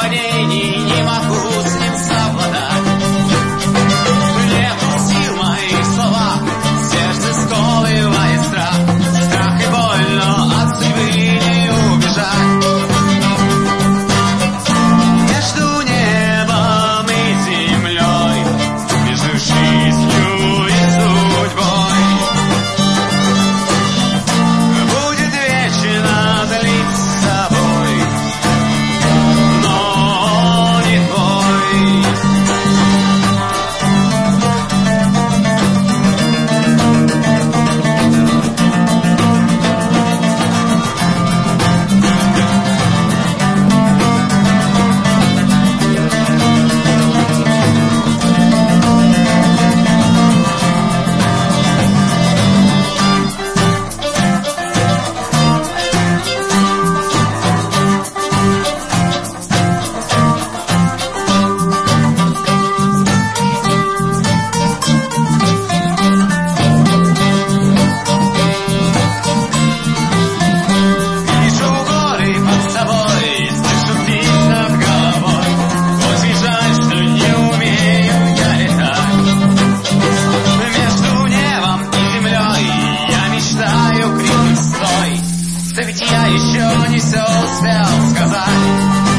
падений, не могу с ним совладать. Нету сил в моих словах, сердце сковывает страх. Страх и боль, но от судьбы не убежать. Между небом и землей, между жизнью и судьбой будет вечно длиться бой, но не твой. Вижу горы под собой, слышу птиц над головой. Очень жаль, что не умею я летать. Между небом и землей я мечтаю крикнуть стой. Да ведь я еще не все успел сказать.